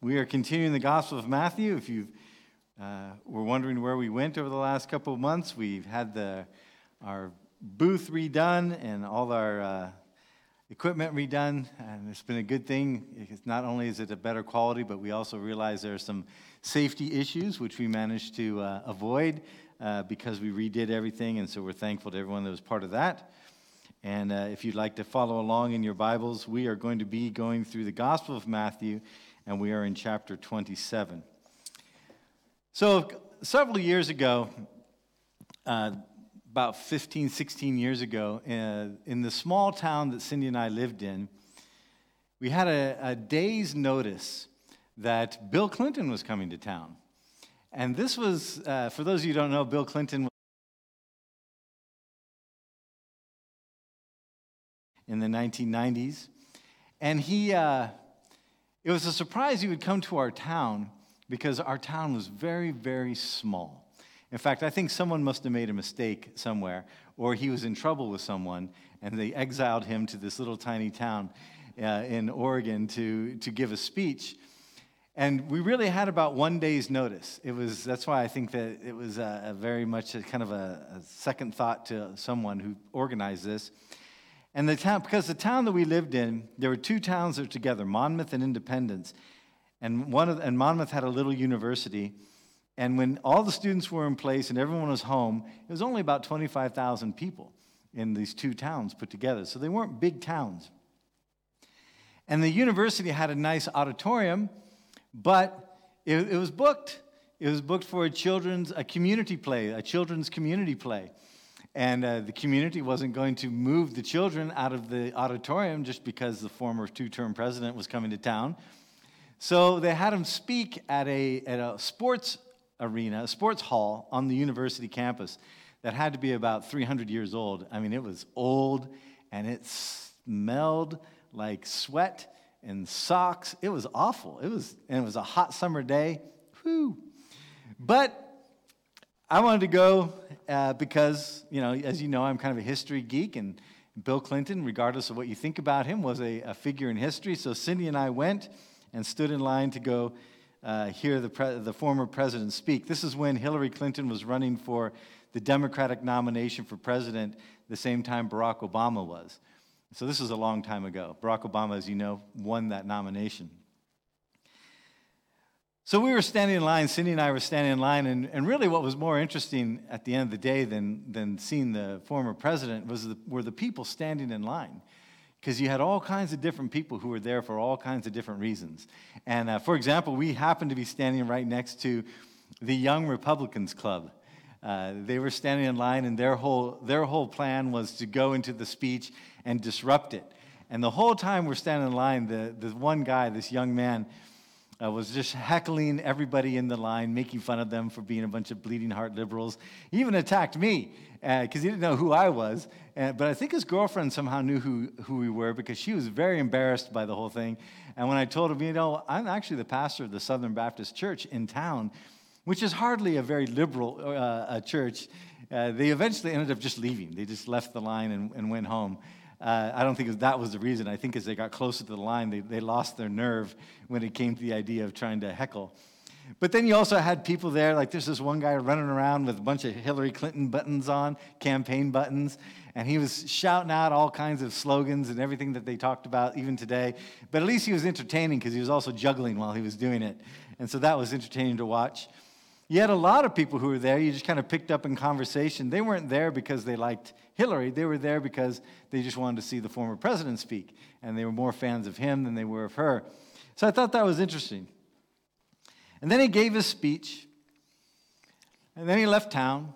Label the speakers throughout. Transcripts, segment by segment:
Speaker 1: We are continuing the Gospel of Matthew. If you were wondering where we went over the last couple of months, we've had our booth redone and all our equipment redone, and it's been a good thing. It's not only is it a better quality, but we also realize there are some safety issues, which we managed to avoid because we redid everything, and so we're thankful to everyone that was part of that. And if you'd like to follow along in your Bibles, we are going to be going through the Gospel of Matthew, and we are in chapter 27. So several years ago, about 15, 16 years ago, in the small town that Cindy and I lived in, we had a day's notice that Bill Clinton was coming to town. And this was, for those of you who don't know, Bill Clinton was in the 1990s. And it was a surprise he would come to our town because our town was very, very small. In fact, I think someone must have made a mistake somewhere, or he was in trouble with someone, and they exiled him to this little tiny town in Oregon to give a speech. And we really had about 1 day's notice. That's why I think that it was very much a kind of a second thought to someone who organized this. And because the town that we lived in, there were two towns that were together, Monmouth and Independence. And Monmouth had a little university. And when all the students were in place and everyone was home, it was only about 25,000 people in these two towns put together. So they weren't big towns. And the university had a nice auditorium, but it was booked. It was booked for a children's community play. And the community wasn't going to move the children out of the auditorium just because the former two-term president was coming to town. So they had him speak at a sports arena, a sports hall on the university campus that had to be about 300 years old. I mean, it was old, and it smelled like sweat and socks. It was awful. It was a hot summer day. Whew. But I wanted to go because, as you know, I'm kind of a history geek, and Bill Clinton, regardless of what you think about him, was a figure in history. So Cindy and I went and stood in line to go hear the former president speak. This is when Hillary Clinton was running for the Democratic nomination for president the same time Barack Obama was. So this was a long time ago. Barack Obama, as you know, won that nomination. So we were standing in line, Cindy and I were standing in line, and really what was more interesting at the end of the day than seeing the former president were the people standing in line. Because you had all kinds of different people who were there for all kinds of different reasons. And for example, we happened to be standing right next to the Young Republicans Club. They were standing in line, and their whole plan was to go into the speech and disrupt it. And the whole time we're standing in line, the one guy, this young man, was just heckling everybody in the line, making fun of them for being a bunch of bleeding heart liberals. He even attacked me because he didn't know who I was. But I think his girlfriend somehow knew who we were because she was very embarrassed by the whole thing. And when I told him, I'm actually the pastor of the Southern Baptist Church in town, which is hardly a very liberal church, they eventually ended up just leaving. They just left the line and went home. I don't think that was the reason. I think as they got closer to the line, they lost their nerve when it came to the idea of trying to heckle. But then you also had people there, like there's this one guy running around with a bunch of Hillary Clinton buttons on, campaign buttons, and he was shouting out all kinds of slogans and everything that they talked about even today. But at least he was entertaining because he was also juggling while he was doing it. And so that was entertaining to watch. You had a lot of people who were there. You just kind of picked up in conversation. They weren't there because they liked Hillary. They were there because they just wanted to see the former president speak. And they were more fans of him than they were of her. So I thought that was interesting. And then he gave his speech. And then he left town.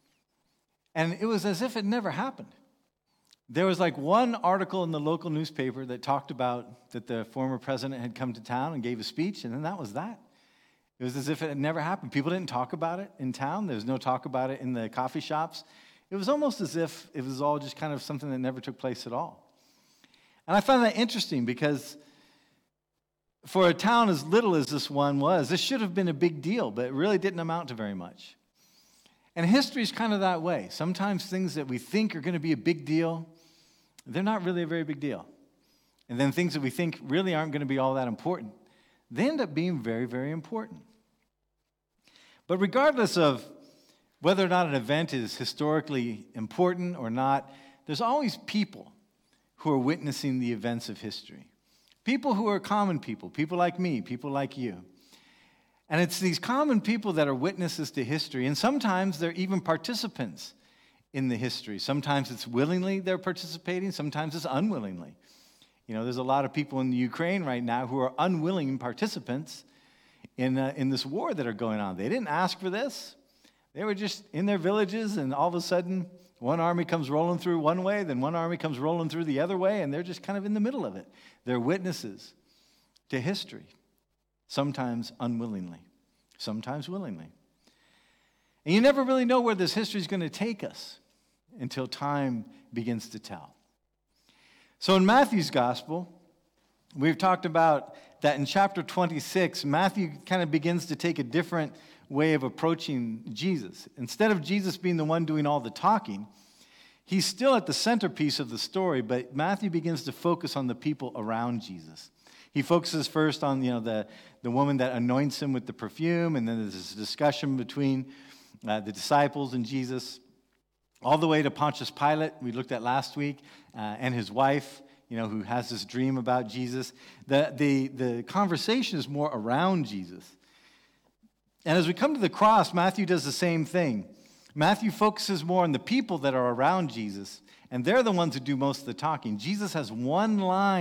Speaker 1: And it was as if it never happened. There was like one article in the local newspaper that talked about that the former president had come to town and gave a speech. And then that was that. It was as if it had never happened. People didn't talk about it in town. There was no talk about it in the coffee shops. It was almost as if it was all just kind of something that never took place at all. And I found that interesting because for a town as little as this one was, this should have been a big deal, but it really didn't amount to very much. And history is kind of that way. Sometimes things that we think are going to be a big deal, they're not really a very big deal. And then things that we think really aren't going to be all that important, they end up being very, very important. But regardless of whether or not an event is historically important or not, there's always people who are witnessing the events of history. People who are common people like me, people like you. And it's these common people that are witnesses to history, and sometimes they're even participants in the history. Sometimes it's willingly they're participating, sometimes it's unwillingly. You know, there's a lot of people in the Ukraine right now who are unwilling participants in this war that are going on. They didn't ask for this. They were just in their villages, and all of a sudden, one army comes rolling through one way, then one army comes rolling through the other way, and they're just kind of in the middle of it. They're witnesses to history, sometimes unwillingly, sometimes willingly. And you never really know where this history is going to take us until time begins to tell. So in Matthew's gospel, we've talked about that in chapter 26, Matthew kind of begins to take a different way of approaching Jesus. Instead of Jesus being the one doing all the talking, he's still at the centerpiece of the story, but Matthew begins to focus on the people around Jesus. He focuses first on the woman that anoints him with the perfume, and then there's this discussion between the disciples and Jesus, all the way to Pontius Pilate, we looked at last week, and his wife, who has this dream about Jesus. The conversation is more around Jesus. And as we come to the cross, Matthew does the same thing. Matthew focuses more on the people that are around Jesus, and they're the ones who do most of the talking. Jesus has one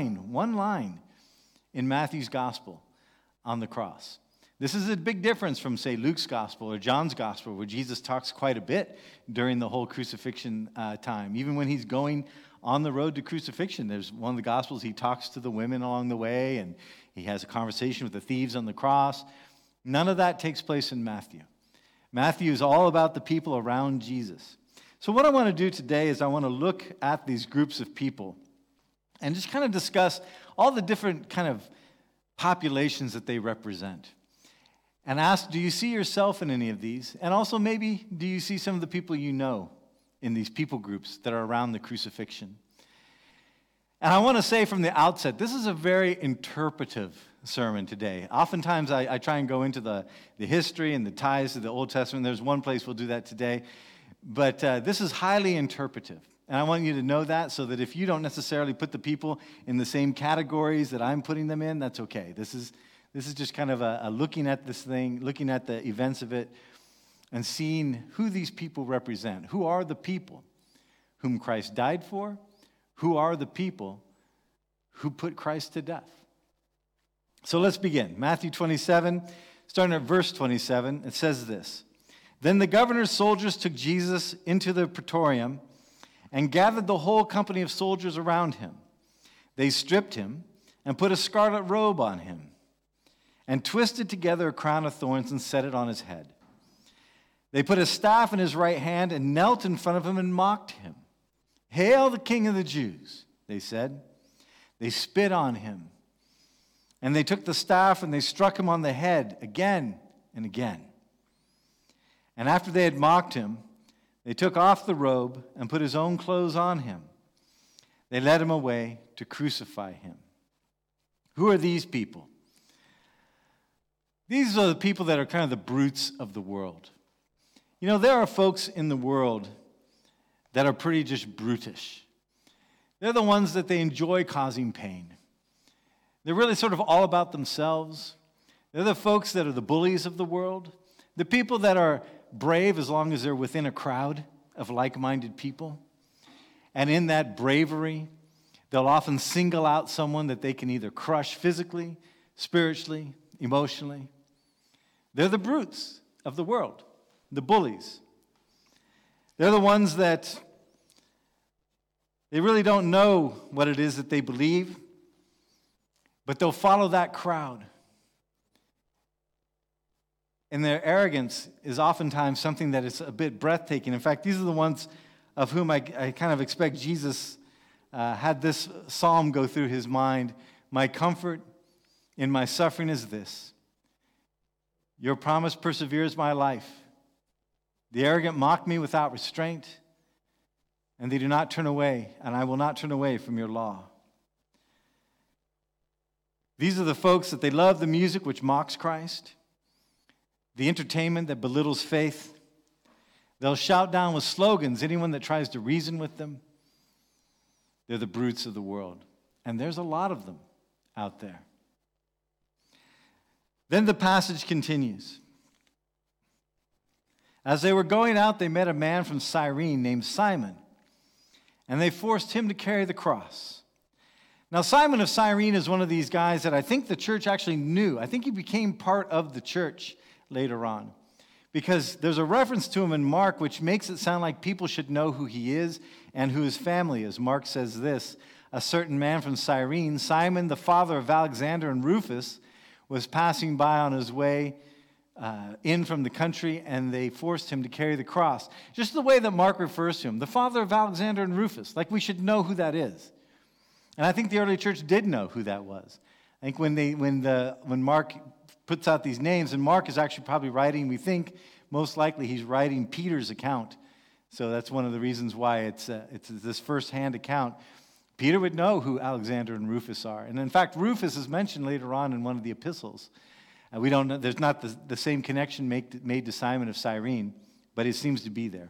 Speaker 1: line in Matthew's gospel on the cross. This is a big difference from, say, Luke's gospel or John's gospel, where Jesus talks quite a bit during the whole crucifixion time. Even when he's going on the road to crucifixion, there's one of the gospels, he talks to the women along the way, and he has a conversation with the thieves on the cross. None of that takes place in Matthew. Matthew is all about the people around Jesus. So what I want to do today is I want to look at these groups of people and just kind of discuss all the different kind of populations that they represent. And ask, do you see yourself in any of these? And also maybe, do you see some of the people you know in these people groups that are around the crucifixion? And I want to say from the outset, this is a very interpretive sermon today. Oftentimes I try and go into the history and the ties to the Old Testament. There's one place we'll do that today. But this is highly interpretive. And I want you to know that, so that if you don't necessarily put the people in the same categories that I'm putting them in, that's okay. This is just kind of a looking at this thing, looking at the events of it, and seeing who these people represent. Who are the people whom Christ died for? Who are the people who put Christ to death? So let's begin. Matthew 27, starting at verse 27, it says this. Then the governor's soldiers took Jesus into the praetorium and gathered the whole company of soldiers around him. They stripped him and put a scarlet robe on him, and twisted together a crown of thorns and set it on his head. They put a staff in his right hand and knelt in front of him and mocked him. "Hail the King of the Jews," they said. They spit on him, and they took the staff and they struck him on the head again and again. And after they had mocked him, they took off the robe and put his own clothes on him. They led him away to crucify him. Who are these people? These are the people that are kind of the brutes of the world. There are folks in the world that are pretty just brutish. They're the ones that they enjoy causing pain. They're really sort of all about themselves. They're the folks that are the bullies of the world. The people that are brave as long as they're within a crowd of like-minded people. And in that bravery, they'll often single out someone that they can either crush physically, spiritually, emotionally. They're the brutes of the world, the bullies. They're the ones that they really don't know what it is that they believe, but they'll follow that crowd. And their arrogance is oftentimes something that is a bit breathtaking. In fact, these are the ones of whom I kind of expect Jesus had this psalm go through his mind. My comfort in my suffering is this: your promise perseveres my life. The arrogant mock me without restraint, and they do not turn away, and I will not turn away from your law. These are the folks that they love the music which mocks Christ, the entertainment that belittles faith. They'll shout down with slogans anyone that tries to reason with them. They're the brutes of the world. And there's a lot of them out there. Then the passage continues. As they were going out, they met a man from Cyrene named Simon, and they forced him to carry the cross. Now, Simon of Cyrene is one of these guys that I think the church actually knew. I think he became part of the church later on, because there's a reference to him in Mark which makes it sound like people should know who he is and who his family is. Mark says this: a certain man from Cyrene, Simon, the father of Alexander and Rufus, was passing by on his way in from the country, and they forced him to carry the cross. Just the way that Mark refers to him, the father of Alexander and Rufus, like we should know who that is. And I think the early church did know who that was. I think when Mark puts out these names, and Mark is actually probably writing, we think most likely he's writing Peter's account. So that's one of the reasons why it's this first-hand account. Peter would know who Alexander and Rufus are. And in fact, Rufus is mentioned later on in one of the epistles. We don't know, there's not the same connection made to Simon of Cyrene, but it seems to be there.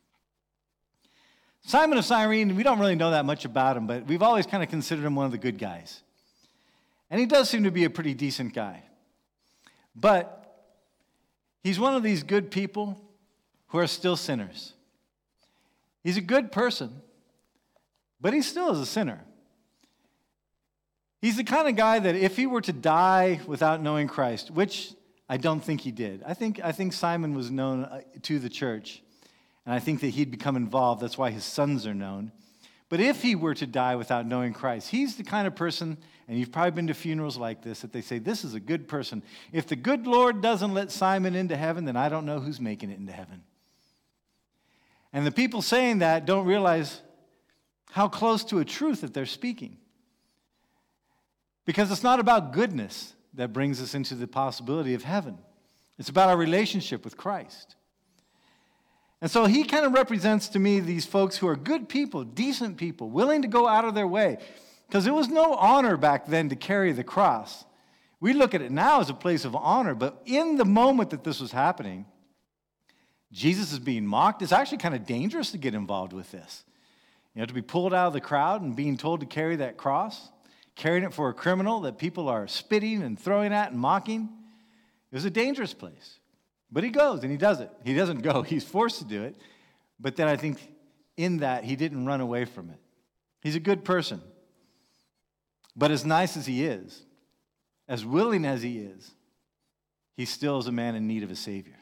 Speaker 1: Simon of Cyrene, we don't really know that much about him, but we've always kind of considered him one of the good guys. And he does seem to be a pretty decent guy. But he's one of these good people who are still sinners. He's a good person, but he still is a sinner. He's the kind of guy that if he were to die without knowing Christ, which I don't think he did. I think Simon was known to the church, and I think that he'd become involved. That's why his sons are known. But if he were to die without knowing Christ, he's the kind of person, and you've probably been to funerals like this, that they say, this is a good person. If the good Lord doesn't let Simon into heaven, then I don't know who's making it into heaven. And the people saying that don't realize how close to a truth that they're speaking. Because it's not about goodness that brings us into the possibility of heaven. It's about our relationship with Christ. And so he kind of represents to me these folks who are good people, decent people, willing to go out of their way. Because there was no honor back then to carry the cross. We look at it now as a place of honor, but in the moment that this was happening, Jesus is being mocked. It's actually kind of dangerous to get involved with this. To be pulled out of the crowd and being told to carry that cross, carrying it for a criminal that people are spitting and throwing at and mocking. It was a dangerous place. But he goes and he does it. He doesn't go. He's forced to do it. But then I think in that, he didn't run away from it. He's a good person. But as nice as he is, as willing as he is, he still is a man in need of a Savior.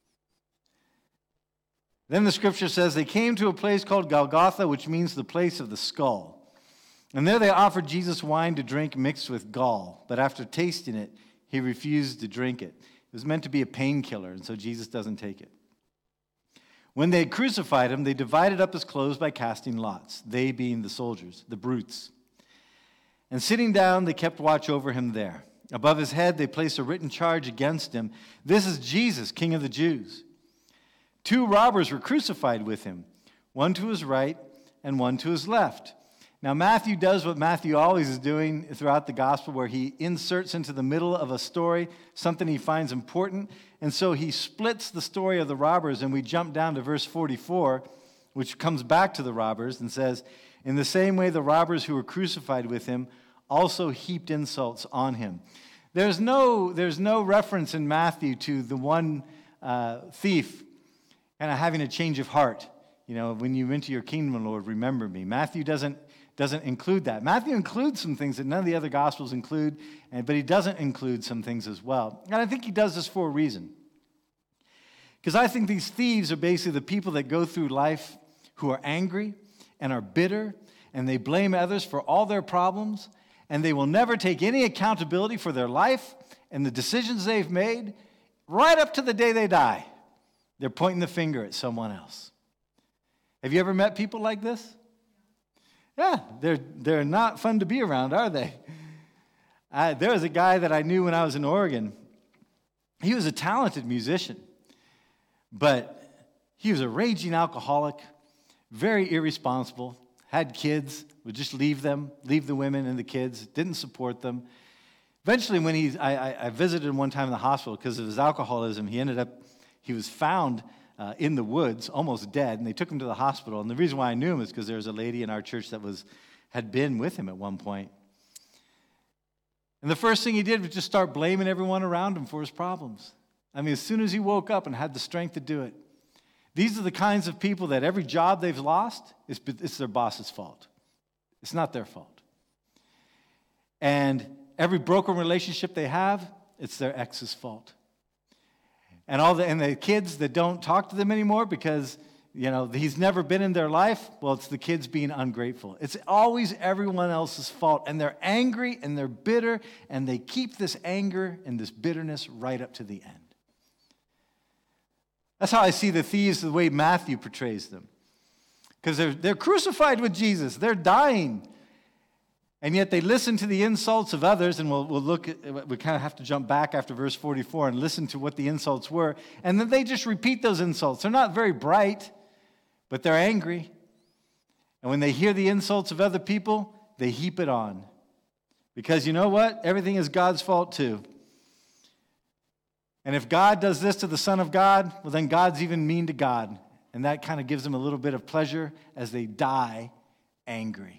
Speaker 1: Then the scripture says they came to a place called Golgotha, which means the place of the skull. And there they offered Jesus wine to drink mixed with gall. But after tasting it, he refused to drink it. It was meant to be a painkiller, and so Jesus doesn't take it. When they had crucified him, they divided up his clothes by casting lots, they being the soldiers, the brutes. And sitting down, they kept watch over him there. Above his head, they placed a written charge against him. This is Jesus, King of the Jews. 2 robbers were crucified with him, one to his right and one to his left. Now, Matthew does what Matthew always is doing throughout the gospel, where he inserts into the middle of a story something he finds important. And so he splits the story of the robbers, and we jump down to verse 44, which comes back to the robbers and says, in the same way the robbers who were crucified with him also heaped insults on him. There's no reference in Matthew to the one thief kind of having a change of heart. When you enter your kingdom, Lord, remember me. Matthew doesn't include that. Matthew includes some things that none of the other Gospels include, but he doesn't include some things as well. And I think he does this for a reason. Because I think these thieves are basically the people that go through life who are angry and are bitter, and they blame others for all their problems, and they will never take any accountability for their life and the decisions they've made right up to the day they die. They're pointing the finger at someone else. Have you ever met people like this? Yeah, they're not fun to be around, are they? There was a guy that I knew when I was in Oregon. He was a talented musician, but he was a raging alcoholic, very irresponsible, had kids, would just leave the women and the kids, didn't support them. Eventually, when I visited him one time in the hospital because of his alcoholism. He was found in the woods, almost dead, and they took him to the hospital. And the reason why I knew him is because there was a lady in our church that had been with him at one point. And the first thing he did was just start blaming everyone around him for his problems. I mean, as soon as he woke up and had the strength to do it. These are the kinds of people that every job they've lost, it's their boss's fault. It's not their fault. And every broken relationship they have, it's their ex's fault. And the kids that don't talk to them anymore because, he's never been in their life, well, it's the kids being ungrateful. It's always everyone else's fault. And they're angry and they're bitter, and they keep this anger and this bitterness right up to the end. That's how I see the thieves, the way Matthew portrays them. Because they're crucified with Jesus. They're dying. And yet they listen to the insults of others, and we kind of have to jump back after verse 44 and listen to what the insults were. And then they just repeat those insults. They're not very bright, but they're angry. And when they hear the insults of other people, they heap it on. Because you know what? Everything is God's fault too. And if God does this to the Son of God, well, then God's even mean to God. And that kind of gives them a little bit of pleasure as they die angry.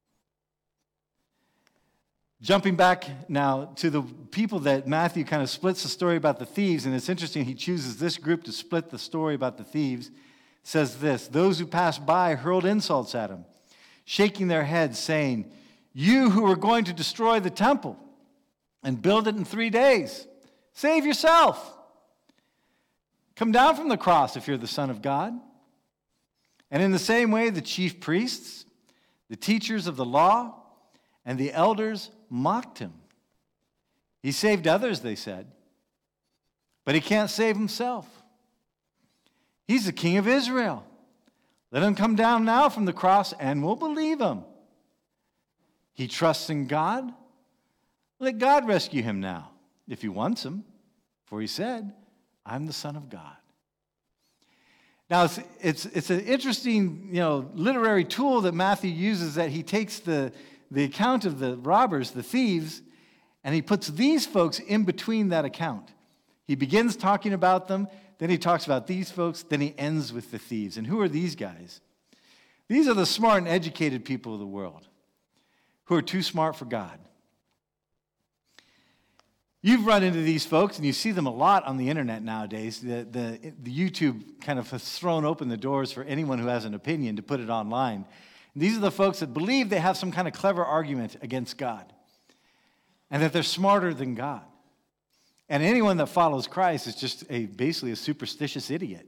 Speaker 1: Jumping back now to the people that Matthew kind of splits the story about the thieves, and it's interesting, he chooses this group to split the story about the thieves. It says this: those who passed by hurled insults at him, shaking their heads, saying, "You who are going to destroy the temple and build it in 3 days, save yourself. Come down from the cross if you're the Son of God." And in the same way, the chief priests, the teachers of the law, and the elders mocked him. He saved others, they said, but he can't save himself. He's the King of Israel. Let him come down now from the cross and we'll believe him. He trusts in God. Let God rescue him now, if he wants him. For he said, "I'm the Son of God." Now, it's an interesting, literary tool that Matthew uses, that he takes the account of the robbers, the thieves, and he puts these folks in between that account. He begins talking about them, then he talks about these folks, then he ends with the thieves. And who are these guys? These are the smart and educated people of the world who are too smart for God. You've run into these folks, and you see them a lot on the internet nowadays. The YouTube kind of has thrown open the doors for anyone who has an opinion to put it online. These are the folks that believe they have some kind of clever argument against God and that they're smarter than God. And anyone that follows Christ is just basically a superstitious idiot.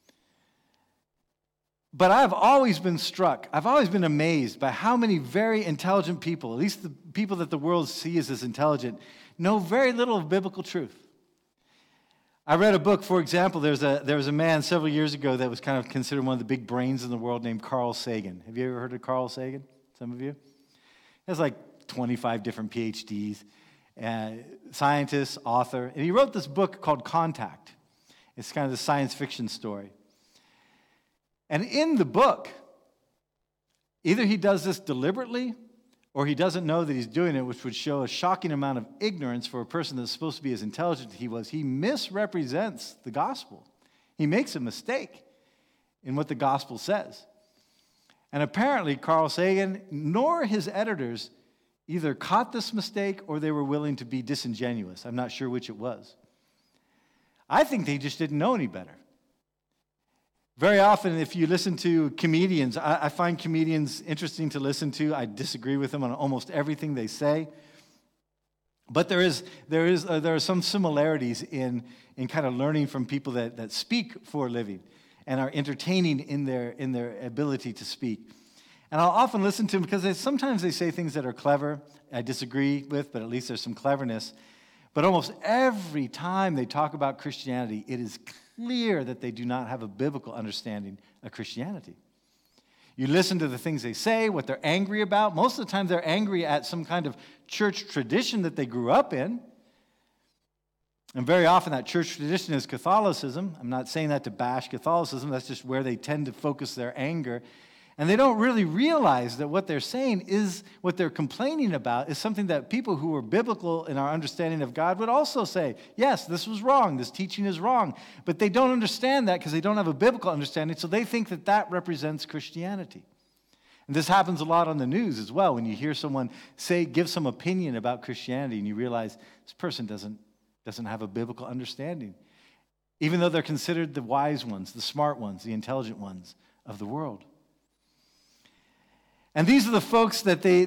Speaker 1: But I've always been struck, I've always been amazed by how many very intelligent people, at least the people that the world sees as intelligent, know very little of biblical truth. I read a book, for example, there was a man several years ago that was kind of considered one of the big brains in the world named Carl Sagan. Have you ever heard of Carl Sagan? Some of you? He has like 25 different PhDs, scientist, author, and he wrote this book called Contact. It's kind of a science fiction story. And in the book, either he does this deliberately or he doesn't know that he's doing it, which would show a shocking amount of ignorance for a person that's supposed to be as intelligent as he was. He misrepresents the gospel. He makes a mistake in what the gospel says. And apparently, Carl Sagan nor his editors either caught this mistake or they were willing to be disingenuous. I'm not sure which it was. I think they just didn't know any better. Very often, if you listen to comedians, I find comedians interesting to listen to. I disagree with them on almost everything they say. But there are some similarities in kind of learning from people that speak for a living and are entertaining in their ability to speak. And I'll often listen to them because sometimes they say things that are clever, I disagree with, but at least there's some cleverness. But almost every time they talk about Christianity, it is clear that they do not have a biblical understanding of Christianity. You listen to the things they say, what they're angry about. Most of the time they're angry at some kind of church tradition that they grew up in. And very often that church tradition is Catholicism. I'm not saying that to bash Catholicism. That's just where they tend to focus their anger. And they don't really realize that what they're saying is, what they're complaining about is something that people who are biblical in our understanding of God would also say, yes, this was wrong, this teaching is wrong. But they don't understand that because they don't have a biblical understanding, so they think that that represents Christianity. And this happens a lot on the news as well, when you hear someone give some opinion about Christianity and you realize this person doesn't have a biblical understanding, even though they're considered the wise ones, the smart ones, the intelligent ones of the world. And these are the folks that they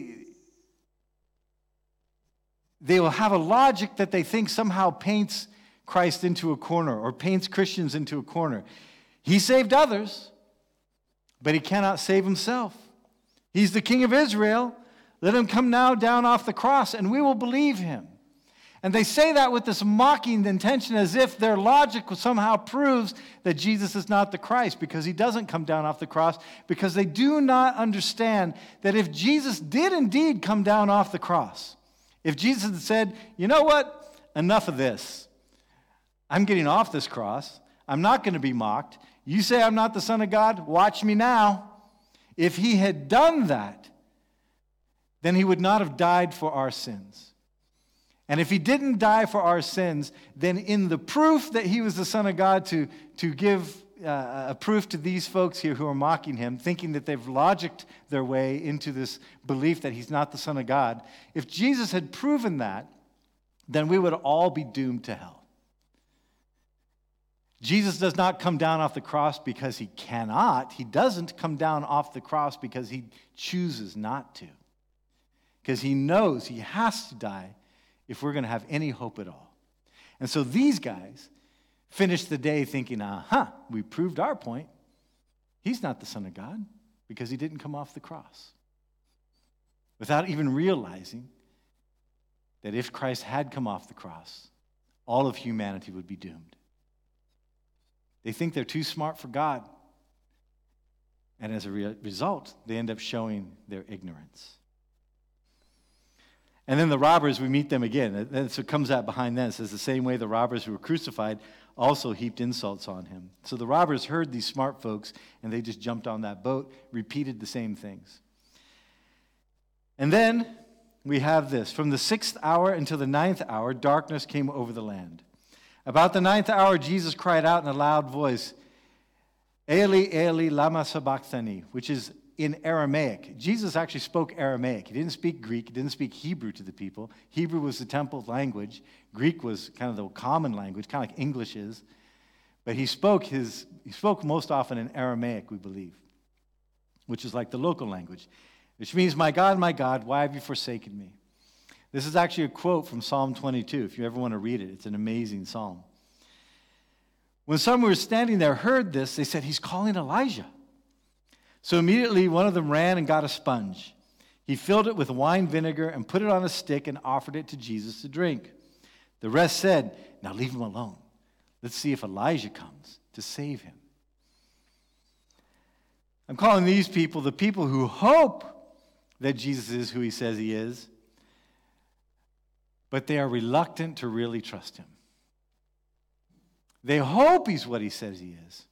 Speaker 1: will have a logic that they think somehow paints Christ into a corner or paints Christians into a corner. He saved others, but he cannot save himself. He's the King of Israel. Let him come now down off the cross, and we will believe him. And they say that with this mocking intention, as if their logic somehow proves that Jesus is not the Christ, because he doesn't come down off the cross, because they do not understand that if Jesus did indeed come down off the cross, if Jesus had said, you know what, enough of this. I'm getting off this cross. I'm not going to be mocked. You say I'm not the Son of God? Watch me now. If he had done that, then he would not have died for our sins. And if he didn't die for our sins, then in the proof that he was the Son of God to give a proof to these folks here who are mocking him, thinking that they've logicked their way into this belief that he's not the Son of God, if Jesus had proven that, then we would all be doomed to hell. Jesus does not come down off the cross because he cannot. He doesn't come down off the cross because he chooses not to. Because he knows he has to die if we're going to have any hope at all. And so these guys finished the day thinking, we proved our point. He's not the Son of God because he didn't come off the cross. Without even realizing that if Christ had come off the cross, all of humanity would be doomed. They think they're too smart for God. And as a result, they end up showing their ignorance. And then the robbers, we meet them again. And so it comes out behind them. It says, the same way the robbers who were crucified also heaped insults on him. So the robbers heard these smart folks, and they just jumped on that boat, repeated the same things. And then we have this. From the 6th hour until the 9th hour, darkness came over the land. About the 9th hour, Jesus cried out in a loud voice, Eli, Eli, lama sabachthani, which is in Aramaic. Jesus actually spoke Aramaic. He didn't speak Greek. He didn't speak Hebrew to the people. Hebrew was the temple language. Greek was kind of the common language, kind of like English is. But he spoke most often in Aramaic, we believe, which is like the local language, which means, my God, why have you forsaken me? This is actually a quote from Psalm 22, if you ever want to read it. It's an amazing psalm. When some who were standing there heard this, they said, he's calling Elijah. So immediately one of them ran and got a sponge. He filled it with wine vinegar and put it on a stick and offered it to Jesus to drink. The rest said, now leave him alone. Let's see if Elijah comes to save him. I'm calling these people the people who hope that Jesus is who he says he is, but they are reluctant to really trust him. They hope he's what he says he is.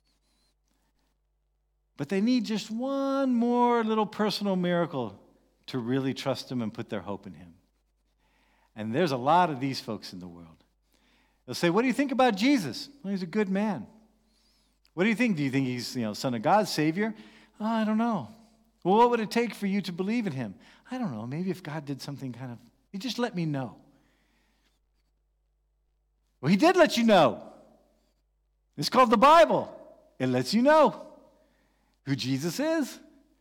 Speaker 1: But they need just one more little personal miracle to really trust him and put their hope in him. And there's a lot of these folks in the world. They'll say, what do you think about Jesus? Well, he's a good man. What do you think? Do you think he's, Son of God, Savior? Oh, I don't know. Well, what would it take for you to believe in him? I don't know. Maybe if God did something he just let me know. Well, he did let you know. It's called the Bible. It lets you know who Jesus is.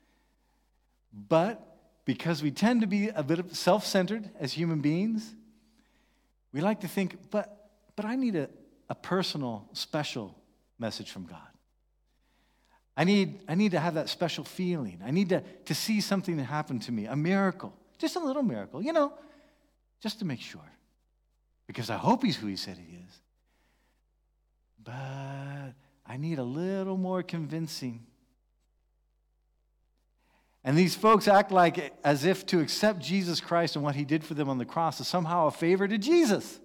Speaker 1: But because we tend to be a bit self-centered as human beings, we like to think, but I need a personal, special message from God. I need to have that special feeling. I need to see something happen to me, a miracle, just a little miracle, just to make sure. Because I hope he's who he said he is. But I need a little more convincing. And these folks act like as if to accept Jesus Christ and what he did for them on the cross is somehow a favor to Jesus.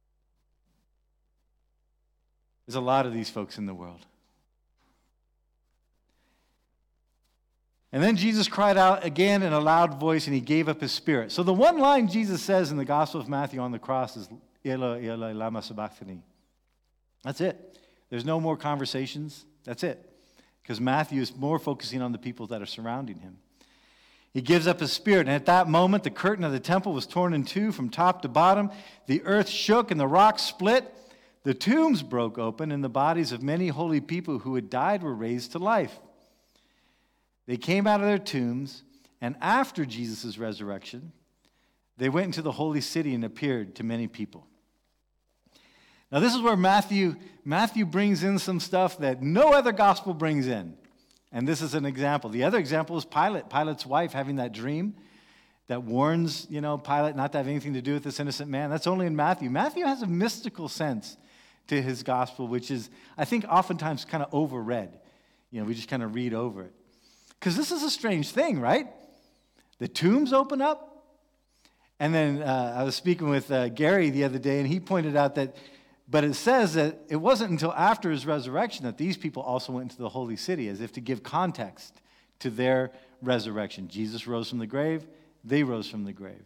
Speaker 1: There's a lot of these folks in the world. And then Jesus cried out again in a loud voice, and he gave up his spirit. So the one line Jesus says in the Gospel of Matthew on the cross is, Eloi, Eloi, lama sabachthani. That's it. There's no more conversations. That's it. Because Matthew is more focusing on the people that are surrounding him. He gives up his spirit, and at that moment, the curtain of the temple was torn in two from top to bottom. The earth shook, and the rocks split. The tombs broke open, and the bodies of many holy people who had died were raised to life. They came out of their tombs, and after Jesus' resurrection, they went into the holy city and appeared to many people. Now, this is where Matthew brings in some stuff that no other gospel brings in. And this is an example. The other example is Pilate. Pilate's wife having that dream that warns, Pilate not to have anything to do with this innocent man. That's only in Matthew. Matthew has a mystical sense to his gospel, which is, I think, oftentimes kind of overread. We just kind of read over it. Because this is a strange thing, right? The tombs open up. And then I was speaking with Gary the other day, and he pointed out that, but it says that it wasn't until after his resurrection that these people also went into the holy city, as if to give context to their resurrection. Jesus rose from the grave. They rose from the grave.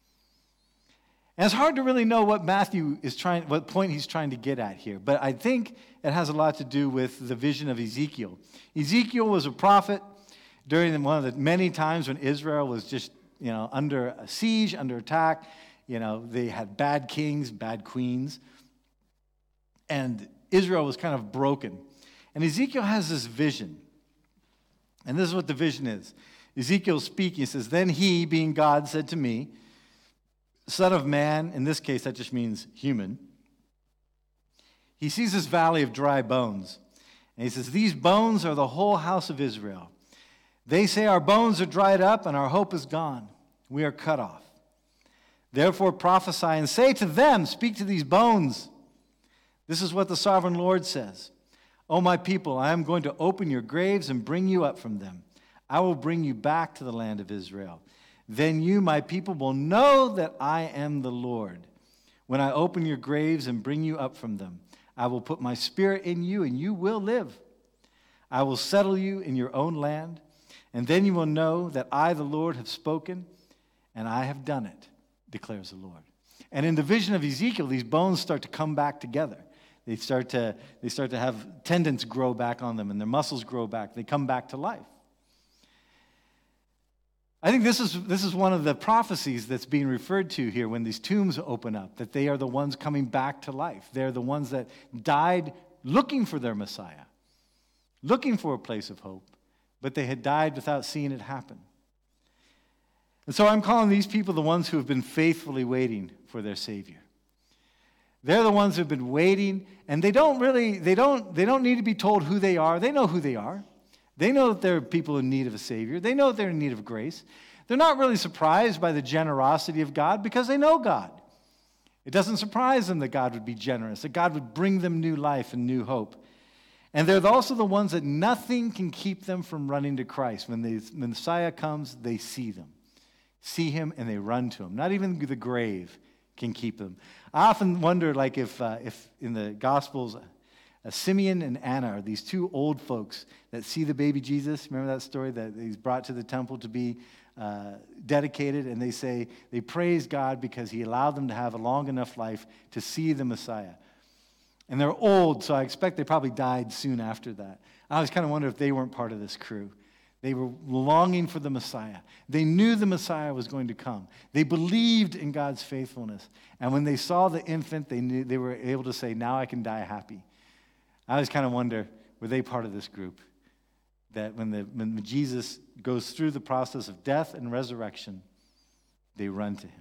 Speaker 1: And it's hard to really know what what point he's trying to get at here. But I think it has a lot to do with the vision of Ezekiel. Ezekiel was a prophet during one of the many times when Israel was just, under a siege, under attack. They had bad kings, bad queens. And Israel was kind of broken. And Ezekiel has this vision. And this is what the vision is. Ezekiel speaking, he says, "Then he, being God, said to me, Son of man," in this case that just means human, he sees this valley of dry bones. And he says, "These bones are the whole house of Israel. They say our bones are dried up and our hope is gone. We are cut off. Therefore prophesy and say to them, speak to these bones. This is what the sovereign Lord says. O my people, I am going to open your graves and bring you up from them. I will bring you back to the land of Israel. Then you, my people, will know that I am the Lord. When I open your graves and bring you up from them, I will put my spirit in you and you will live. I will settle you in your own land, and then you will know that I, the Lord, have spoken, and I have done it, declares the Lord." And in the vision of Ezekiel, these bones start to come back together. They start to have tendons grow back on them, and their muscles grow back. They come back to life. I think this is one of the prophecies that's being referred to here when these tombs open up, that they are the ones coming back to life. They're the ones that died looking for their Messiah, looking for a place of hope, but they had died without seeing it happen. And so I'm calling these people the ones who have been faithfully waiting for their Savior. They're the ones who've been waiting, and they don't need to be told who they are. They know who they are. They know that they're people in need of a Savior. They know that they're in need of grace. They're not really surprised by the generosity of God because they know God. It doesn't surprise them that God would be generous, that God would bring them new life and new hope. And they're also the ones that nothing can keep them from running to Christ. When the Messiah comes, they see him, and they run to him. Not even the grave can keep them. I often wonder, like, if in the Gospels, Simeon and Anna are these two old folks that see the baby Jesus. Remember that story that he's brought to the temple to be dedicated, and they praise God because he allowed them to have a long enough life to see the Messiah. And they're old, so I expect they probably died soon after that. I always kind of wonder if they weren't part of this crew. They were longing for the Messiah. They knew the Messiah was going to come. They believed in God's faithfulness. And when they saw the infant, they were able to say, now I can die happy. I always kind of wonder, were they part of this group? That when Jesus goes through the process of death and resurrection, they run to him.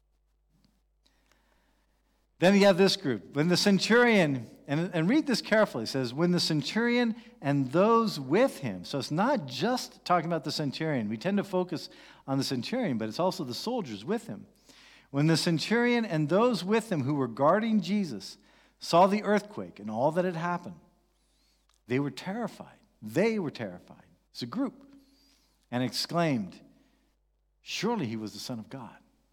Speaker 1: Then you have this group. When the centurion, and read this carefully, it says, when the centurion and those with him. So it's not just talking about the centurion. We tend to focus on the centurion, but it's also the soldiers with him. When the centurion and those with him who were guarding Jesus saw the earthquake and all that had happened, they were terrified. They were terrified. It's a group. And exclaimed, surely he was the Son of God.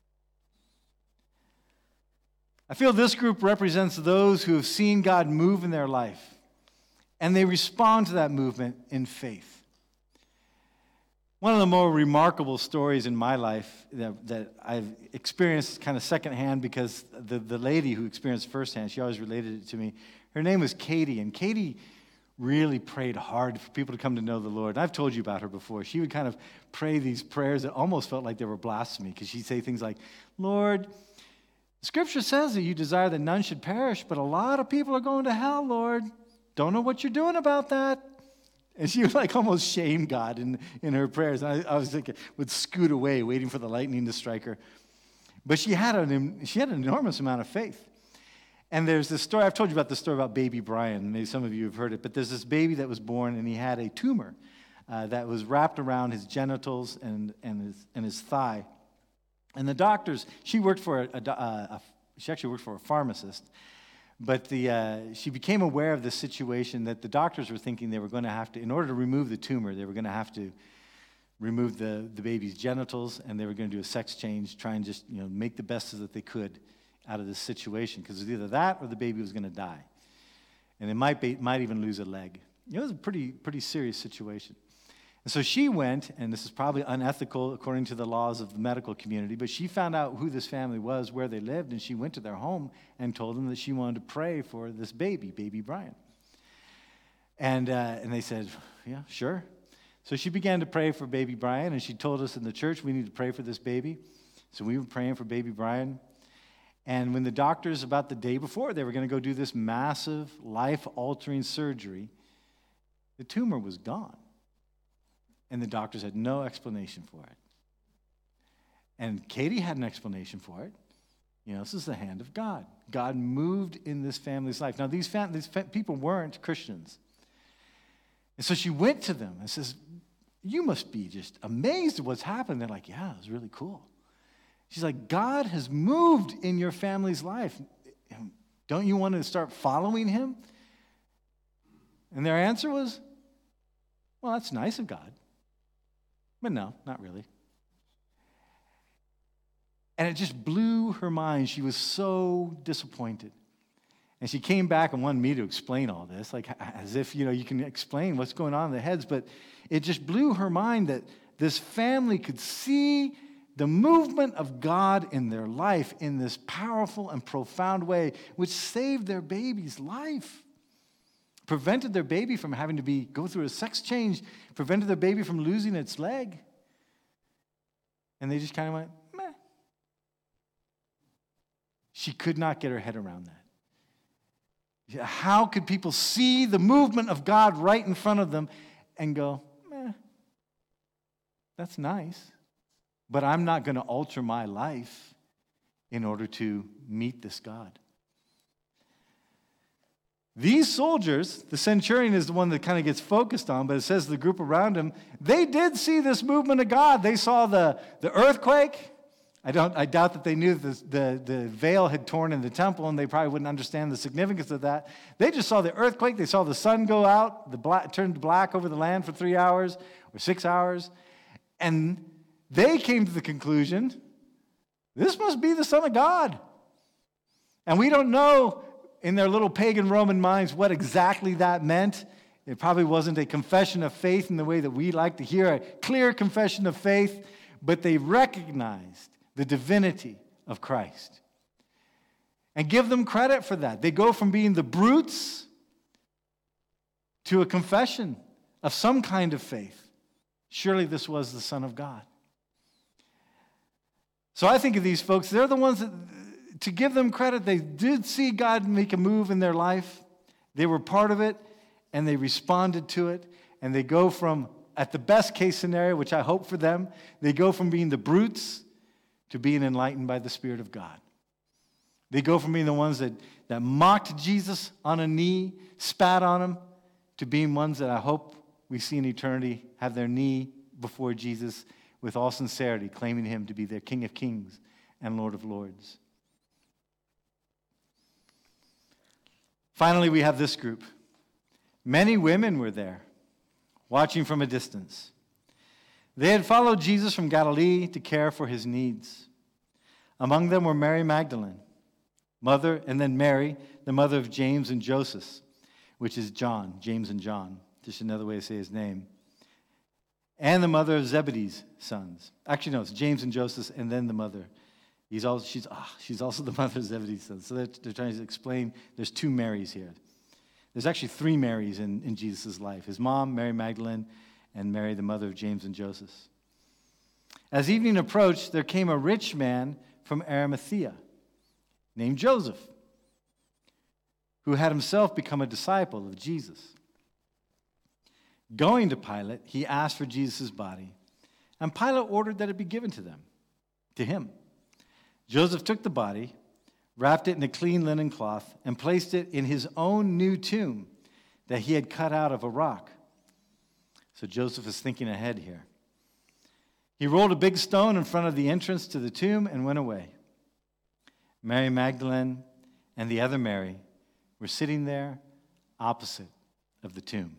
Speaker 1: I feel this group represents those who have seen God move in their life, and they respond to that movement in faith. One of the more remarkable stories in my life that I've experienced kind of secondhand, because the lady who experienced firsthand, she always related it to me. Her name was Katie, and Katie really prayed hard for people to come to know the Lord. And I've told you about her before. She would kind of pray these prayers that almost felt like they were blasphemy, because she'd say things like, Lord, Scripture says that you desire that none should perish, but a lot of people are going to hell, Lord. Don't know what you're doing about that. And she would like almost shame God in her prayers. I was thinking, would scoot away, waiting for the lightning to strike her. But she had an enormous amount of faith. And there's this story, I've told you about this story about baby Brian. Maybe some of you have heard it. But there's this baby that was born, and he had a tumor that was wrapped around his genitals and his thigh. And the doctors, she actually worked for a pharmacist. But she became aware of the situation that the doctors were thinking they were going to have to, in order to remove the tumor, they were going to have to remove the baby's genitals, and they were going to do a sex change, try and just make the best that they could out of this situation, because it was either that or the baby was going to die, and they might even lose a leg. It was a pretty serious situation. And so she went, and this is probably unethical according to the laws of the medical community, but she found out who this family was, where they lived, and she went to their home and told them that she wanted to pray for this baby Brian. And they said, yeah, sure. So she began to pray for baby Brian, and she told us in the church we need to pray for this baby. So we were praying for baby Brian. And when the doctors, about the day before, they were going to go do this massive, life-altering surgery, the tumor was gone. And the doctors had no explanation for it. And Katie had an explanation for it. This is the hand of God. God moved in this family's life. Now, these people weren't Christians. And so she went to them and says, you must be just amazed at what's happened. They're like, yeah, it was really cool. She's like, God has moved in your family's life. Don't you want to start following him? And their answer was, well, that's nice of God. But no, not really. And it just blew her mind. She was so disappointed. And she came back and wanted me to explain all this, like as if, you can explain what's going on in their heads. But it just blew her mind that this family could see the movement of God in their life in this powerful and profound way, which saved their baby's life. Prevented their baby from having to go through a sex change, prevented their baby from losing its leg. And they just kind of went, meh. She could not get her head around that. How could people see the movement of God right in front of them and go, meh, that's nice, but I'm not going to alter my life in order to meet this God? These soldiers, the centurion is the one that kind of gets focused on, but it says the group around him, they did see this movement of God. They saw the earthquake. I doubt that they knew the veil had torn in the temple, and they probably wouldn't understand the significance of that. They just saw the earthquake. They saw the sun go out, turned black over the land for 3 hours or 6 hours, and they came to the conclusion, this must be the Son of God. And we don't know in their little pagan Roman minds what exactly that meant. It probably wasn't a confession of faith in the way that we like to hear a clear confession of faith, but they recognized the divinity of Christ. And give them credit for that. They go from being the brutes to a confession of some kind of faith. Surely this was the Son of God. So I think of these folks, they're the ones that, to give them credit, they did see God make a move in their life. They were part of it, and they responded to it. And they go from, at the best case scenario, which I hope for them, they go from being the brutes to being enlightened by the Spirit of God. They go from being the ones that mocked Jesus on a knee, spat on him, to being ones that I hope we see in eternity have their knee before Jesus with all sincerity, claiming him to be their King of Kings and Lord of Lords. Finally, we have this group. Many women were there, watching from a distance. They had followed Jesus from Galilee to care for his needs. Among them were Mary Magdalene, and then Mary, the mother of James and Joseph, which is John, James and John, just another way to say his name. and the mother of Zebedee's sons. Actually, no, it's James and Joseph, and then the mother. She's also the mother of Zebedee's sons. So they're trying to explain there's two Marys here. There's actually three Marys in Jesus' life. His mom, Mary Magdalene, and Mary, the mother of James and Joseph. As evening approached, there came a rich man from Arimathea named Joseph, who had himself become a disciple of Jesus. Going to Pilate, he asked for Jesus' body, and Pilate ordered that it be given to him. Joseph took the body, wrapped it in a clean linen cloth, and placed it in his own new tomb that he had cut out of a rock. So Joseph is thinking ahead here. He rolled a big stone in front of the entrance to the tomb and went away. Mary Magdalene and the other Mary were sitting there opposite of the tomb.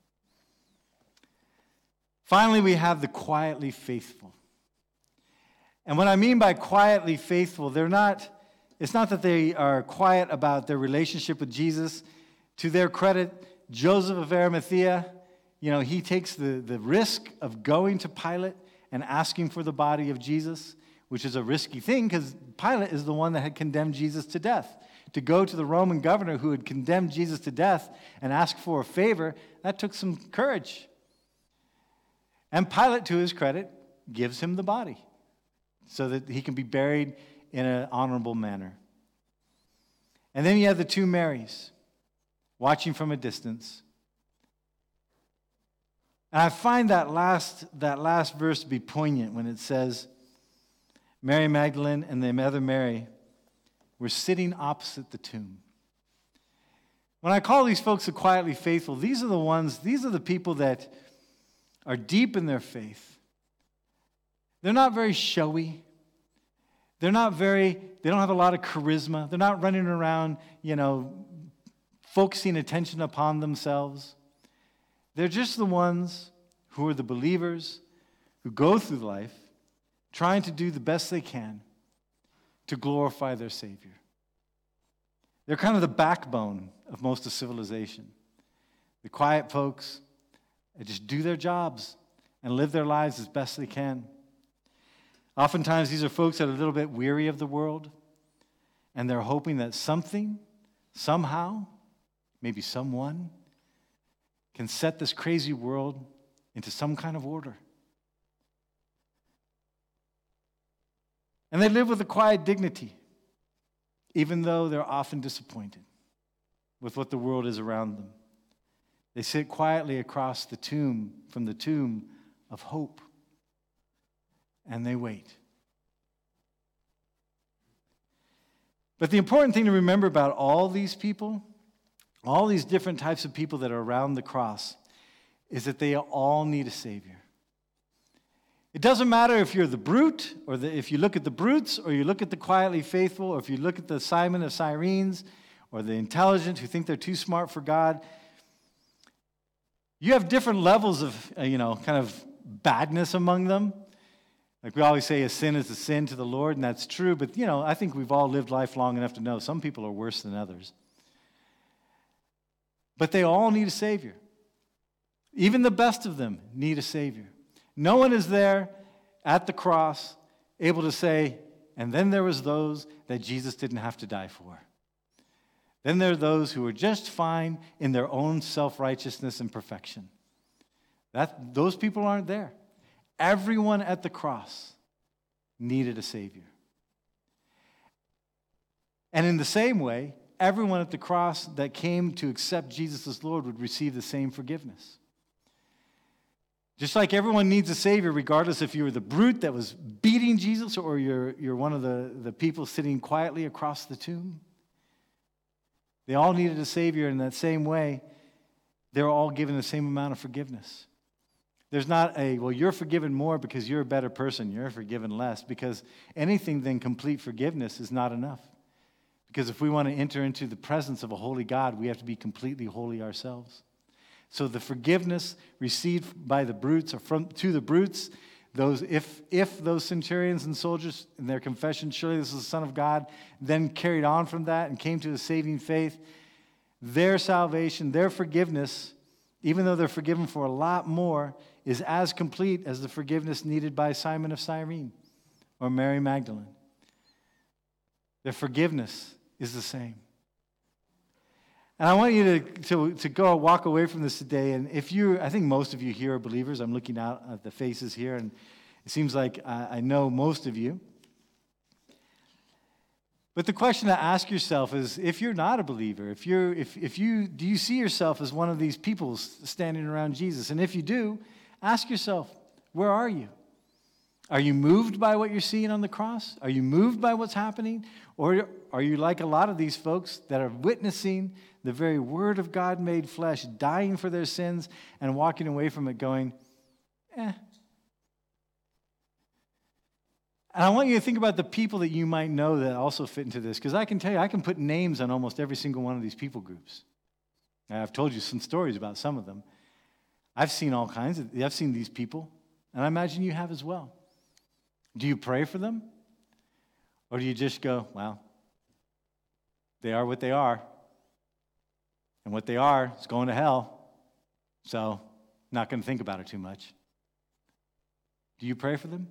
Speaker 1: Finally, we have the quietly faithful. And what I mean by quietly faithful, it's not that they are quiet about their relationship with Jesus. To their credit, Joseph of Arimathea, he takes the risk of going to Pilate and asking for the body of Jesus, which is a risky thing because Pilate is the one that had condemned Jesus to death. To go to the Roman governor who had condemned Jesus to death and ask for a favor, that took some courage. And Pilate, to his credit, gives him the body so that he can be buried in an honorable manner. And then you have the two Marys watching from a distance. And I find that last verse to be poignant when it says, Mary Magdalene and the other Mary were sitting opposite the tomb. When I call these folks the quietly faithful, these are the people that are deep in their faith. They're not very showy. They don't have a lot of charisma. They're not running around, focusing attention upon themselves. They're just the ones who are the believers who go through life trying to do the best they can to glorify their Savior. They're kind of the backbone of most of civilization. The quiet folks, they just do their jobs and live their lives as best they can. Oftentimes, these are folks that are a little bit weary of the world, and they're hoping that something, somehow, maybe someone, can set this crazy world into some kind of order. And they live with a quiet dignity, even though they're often disappointed with what the world is around them. They sit quietly across the tomb, from the tomb of hope, and they wait. But the important thing to remember about all these people, all these different types of people that are around the cross, is that they all need a Savior. It doesn't matter if you're the brute, or if you look at the brutes, or you look at the quietly faithful, or if you look at the Simon of Cyrenes, or the intelligent who think they're too smart for God. You have different levels of, kind of badness among them. Like we always say, a sin is a sin to the Lord, and that's true. But, I think we've all lived life long enough to know some people are worse than others. But they all need a Savior. Even the best of them need a Savior. No one is there at the cross able to say, and then there was those that Jesus didn't have to die for. Then there are those who are just fine in their own self-righteousness and perfection. Those people aren't there. Everyone at the cross needed a Savior. And in the same way, everyone at the cross that came to accept Jesus as Lord would receive the same forgiveness. Just like everyone needs a Savior, regardless if you were the brute that was beating Jesus or you're one of the people sitting quietly across the tomb. They all needed a Savior in that same way. They're all given the same amount of forgiveness. There's not you're forgiven more because you're a better person. You're forgiven less, because anything than complete forgiveness is not enough. Because if we want to enter into the presence of a holy God, we have to be completely holy ourselves. So the forgiveness received by the brutes, or to the brutes, if those centurions and soldiers in their confession, surely this is the Son of God, then carried on from that and came to a saving faith, their salvation, their forgiveness, even though they're forgiven for a lot more, is as complete as the forgiveness needed by Simon of Cyrene or Mary Magdalene. Their forgiveness is the same. And I want you to go walk away from this today. And I think most of you here are believers. I'm looking out at the faces here, and it seems like I know most of you. But the question to ask yourself is, if you're not a believer, do you see yourself as one of these people standing around Jesus? And if you do, ask yourself, where are you? Are you moved by what you're seeing on the cross? Are you moved by what's happening? Or are you like a lot of these folks that are witnessing the very Word of God made flesh, dying for their sins and walking away from it going, And I want you to think about the people that you might know that also fit into this, because I can tell you, I can put names on almost every single one of these people groups. And I've told you some stories about some of them. I've seen I've seen these people, and I imagine you have as well. Do you pray for them? Or do you just go, well, they are what they are, and what they are is going to hell, so not going to think about it too much. Do you pray for them?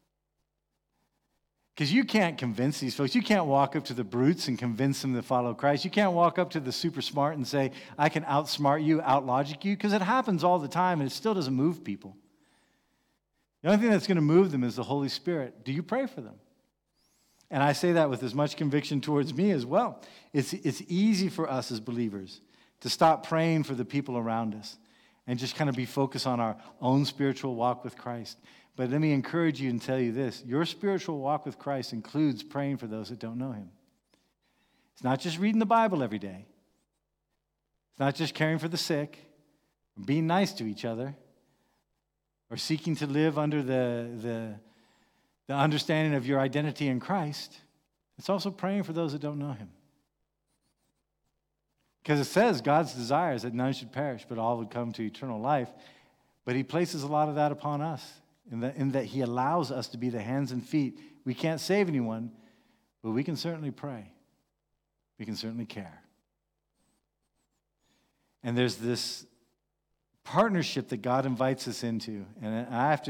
Speaker 1: Because you can't convince these folks. You can't walk up to the brutes and convince them to follow Christ. You can't walk up to the super smart and say, I can outsmart you, outlogic you, because it happens all the time, and it still doesn't move people. The only thing that's going to move them is the Holy Spirit. Do you pray for them? And I say that with as much conviction towards me as well. It's easy for us as believers to stop praying for the people around us and just kind of be focused on our own spiritual walk with Christ. But let me encourage you and tell you this. Your spiritual walk with Christ includes praying for those that don't know Him. It's not just reading the Bible every day. It's not just caring for the sick, or being nice to each other, or seeking to live under the understanding of your identity in Christ. It's also praying for those that don't know Him. Because it says God's desire is that none should perish, but all would come to eternal life. But He places a lot of that upon us, in that He allows us to be the hands and feet. We can't save anyone, but we can certainly pray. We can certainly care. And there's this partnership that God invites us into. And I have to